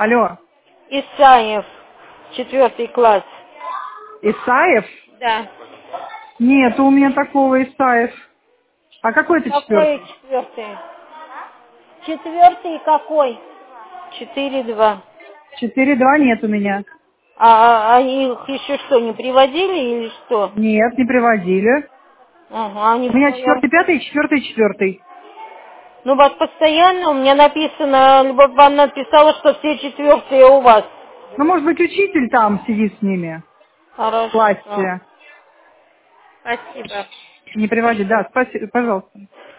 Алло, Исаев, 4 класс. Исаев? Да. Нет, у меня такого Исаев. А какой это Какой 4? 4? 4 какой? 4-2. 4-2 нет у меня. А их еще что, не приводили или что? Нет, не приводили. Ага, они У в меня своем... 4-5 и 4-4. Ну вот постоянно у меня написано, Любовь Ивановна написала, что все 4 у вас. Ну, может быть, учитель там сидит с ними в Хорошо. классе. Спасибо. Не приводит, да, спасибо, пожалуйста.